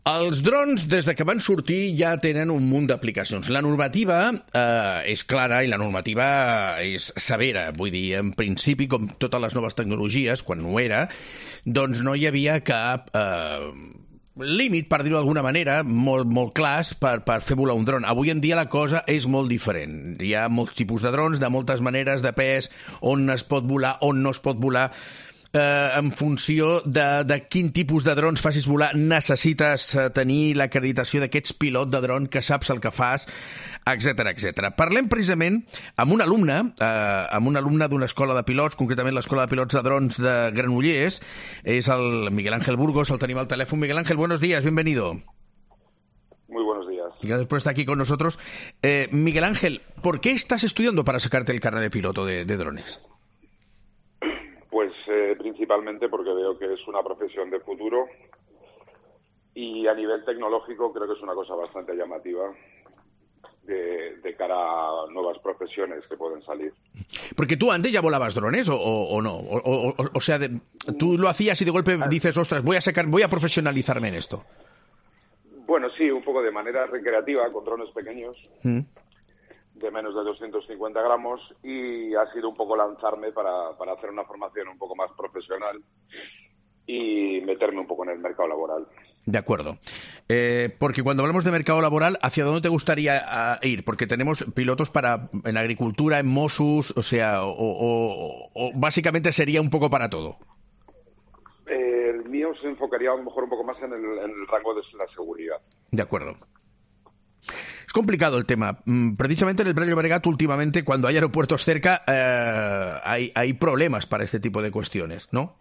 Els drons, des de que van sortir, ja tenen un munt d'aplicacions. La normativa és clara i la normativa és severa. Vull dir, en principi, com totes les noves tecnologies, quan no era, doncs no hi havia cap límit, per dir-ho d'alguna manera, molt clars per fer volar un dron. Avui en dia la cosa és molt diferent. Hi ha molts tipus de drons, de moltes maneres, de pes, on es pot volar, on no es pot volar. En funció de quin tipus de drons facis volar, necessites tenir l'acreditació d'aquests pilot de dron que saps el que fas, etc. Parlem precisament amb un alumne d'una escola de pilots, concretament l'Escola de Pilots de Drons de Granollers. És el Miguel Ángel Burgos, el tenim al teléfono. Miguel Ángel, buenos días, bienvenido. Muy buenos días. Gracias por estar aquí con nosotros. Miguel Ángel, ¿por qué estás estudiando para sacarte el carnet de piloto de drones? Pues principalmente porque veo que es una profesión de futuro y a nivel tecnológico creo que es una cosa bastante llamativa de cara a nuevas profesiones que pueden salir. Porque tú antes ya volabas drones o no, o sea, tú lo hacías y de golpe dices, ostras, voy a profesionalizarme en esto. Bueno, sí, un poco de manera recreativa con drones pequeños. De menos de 250 gramos y ha sido un poco lanzarme para hacer una formación un poco más profesional y meterme un poco en el mercado laboral. De acuerdo. Porque cuando hablamos de mercado laboral, ¿hacia dónde te gustaría ir? Porque tenemos pilotos en agricultura, en Mossos, o sea, o básicamente sería un poco para todo. El mío se enfocaría a lo mejor un poco más en el rango de la seguridad. De acuerdo. Es complicado el tema. Precisamente en el Prat de Llobregat últimamente, cuando hay aeropuertos cerca, hay problemas para este tipo de cuestiones, ¿no?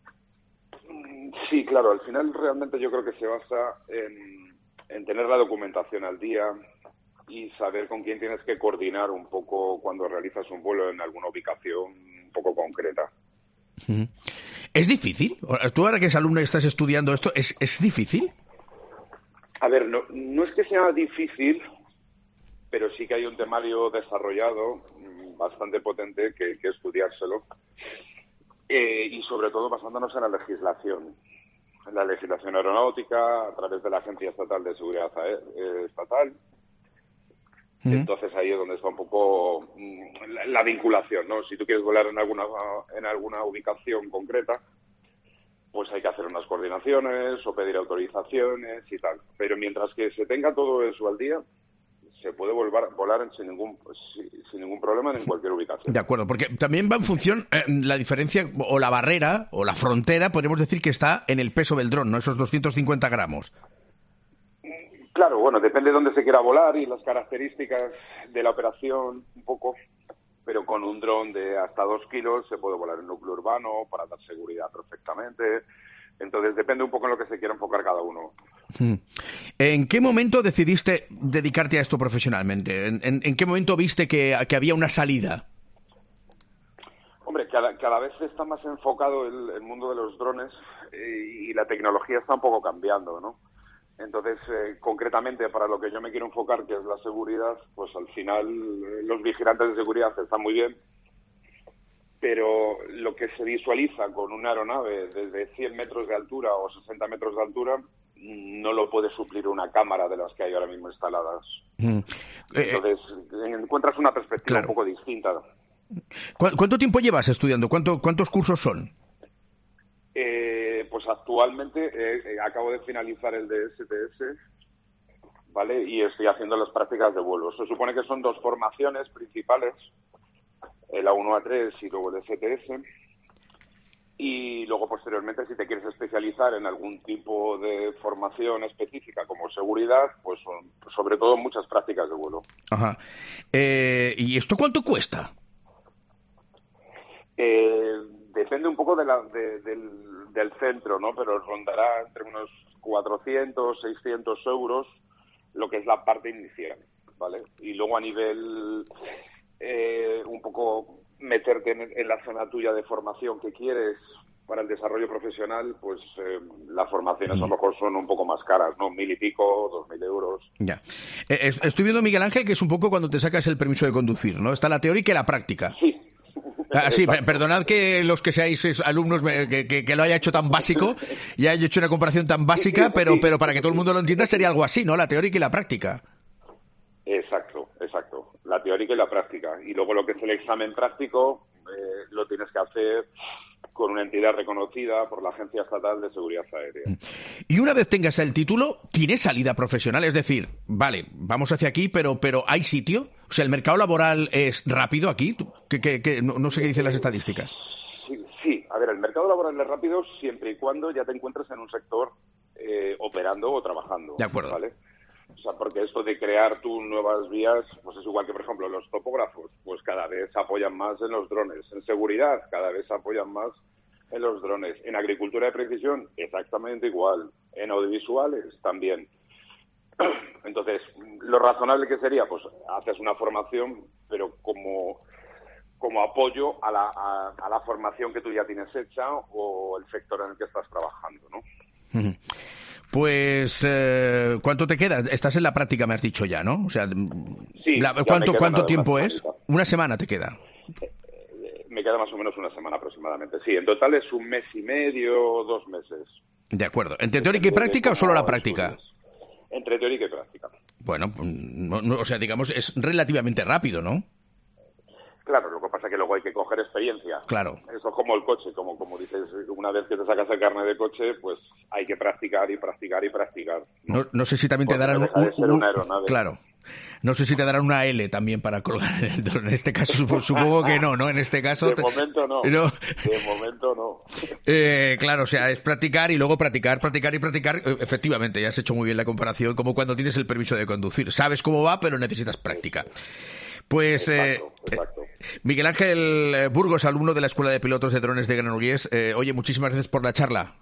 Sí, claro. Al final realmente yo creo que se basa en tener la documentación al día y saber con quién tienes que coordinar un poco cuando realizas un vuelo en alguna ubicación un poco concreta. ¿Es difícil? Tú ahora que eres alumno y estás estudiando esto, ¿es difícil? A ver, no es que sea difícil, pero sí que hay un temario desarrollado bastante potente que estudiárselo y sobre todo basándonos en la legislación aeronáutica a través de la Agencia Estatal de Seguridad Estatal. Entonces ahí es donde está un poco la vinculación, ¿no? Si tú quieres volar en alguna ubicación concreta, pues hay que hacer unas coordinaciones o pedir autorizaciones y tal. Pero mientras que se tenga todo eso al día, se puede volar sin ningún problema en cualquier ubicación. De acuerdo, porque también va en función la diferencia o la barrera o la frontera, podríamos decir que está en el peso del dron, ¿no? Esos 250 gramos. Claro, bueno, depende de dónde se quiera volar y las características de la operación un poco, pero con un dron de hasta 2 kilos se puede volar en núcleo urbano para dar seguridad perfectamente. Entonces depende un poco en lo que se quiera enfocar cada uno. ¿En qué momento decidiste dedicarte a esto profesionalmente? ¿En qué momento viste que había una salida? Hombre, cada vez está más enfocado el mundo de los drones y la tecnología está un poco cambiando, ¿no? Entonces, concretamente, para lo que yo me quiero enfocar, que es la seguridad, pues al final los vigilantes de seguridad están muy bien, pero lo que se visualiza con una aeronave desde 100 metros de altura o 60 metros de altura no lo puede suplir una cámara de las que hay ahora mismo instaladas. Entonces, encuentras una perspectiva un poco distinta. ¿Cuánto tiempo llevas estudiando? ¿Cuántos cursos son? Pues actualmente acabo de finalizar el de STS, ¿vale? Y estoy haciendo las prácticas de vuelo. Se supone que son 2 formaciones principales, el A1-A3 y luego el STS. Y luego, posteriormente, si te quieres especializar en algún tipo de formación específica como seguridad, pues son sobre todo muchas prácticas de vuelo. Ajá. ¿Y esto cuánto cuesta? Depende un poco del centro, ¿no? Pero rondará entre unos 400, 600 euros lo que es la parte inicial, ¿vale? Y luego a nivel un poco meterte en la zona tuya de formación que quieres para el desarrollo profesional, pues las formaciones a lo mejor son un poco más caras, ¿no? 1.000 y pico, 2.000 euros. Ya. Estoy viendo, Miguel Ángel, que es un poco cuando te sacas el permiso de conducir, ¿no? Está la teórica y la práctica. Sí, Sí, perdonad que los que seáis alumnos que lo haya hecho tan básico y haya hecho una comparación tan básica, pero para que todo el mundo lo entienda sería algo así, ¿no? La teórica y la práctica. Exacto. La teórica y la práctica. Y luego lo que es el examen práctico lo tienes que hacer con una entidad reconocida por la Agencia Estatal de Seguridad Aérea. Y una vez tengas el título, ¿tienes salida profesional? Es decir, vale, vamos hacia aquí, pero ¿hay sitio? O sea, ¿el mercado laboral es rápido aquí? No sé qué dicen las estadísticas. Sí. A ver, el mercado laboral es rápido siempre y cuando ya te encuentres en un sector operando o trabajando. De acuerdo. ¿Vale? O sea, porque esto de crear tus nuevas vías, pues es igual que, por ejemplo, los topógrafos, pues cada vez apoyan más en los drones. En seguridad, cada vez apoyan más en los drones. En agricultura de precisión, exactamente igual. En audiovisuales, también. Entonces, lo razonable que sería, pues haces una formación, pero como apoyo a la formación que tú ya tienes hecha o el sector en el que estás trabajando, ¿no? Pues, ¿cuánto te queda? Estás en la práctica, me has dicho ya, ¿no? O sea, sí, ¿cuánto tiempo es? ¿Una semana te queda? Me queda más o menos una semana aproximadamente. Sí, en total es 1 mes y medio, 2 meses. De acuerdo. ¿Entre teórica y práctica o solo la práctica? Entre teórica y práctica. Bueno, o sea, digamos, es relativamente rápido, ¿no? Claro, lo que pasa es que luego hay que coger experiencia. Claro. Eso es como el coche, como dices, una vez que te sacas el carnet de coche, pues hay que practicar y practicar y practicar. No sé si también te darán una aeronave. Claro. No sé si te darán una L también para colgar el dron. En este caso supongo que no, ¿no? En este caso... De momento no. De momento no. Claro, o sea, es practicar y luego practicar y practicar. Efectivamente, ya has hecho muy bien la comparación, como cuando tienes el permiso de conducir. Sabes cómo va, pero necesitas práctica. Pues exacto. Miguel Ángel Burgos, alumno de la Escuela de Pilotos de Drones de Granollers. Oye, muchísimas gracias por la charla.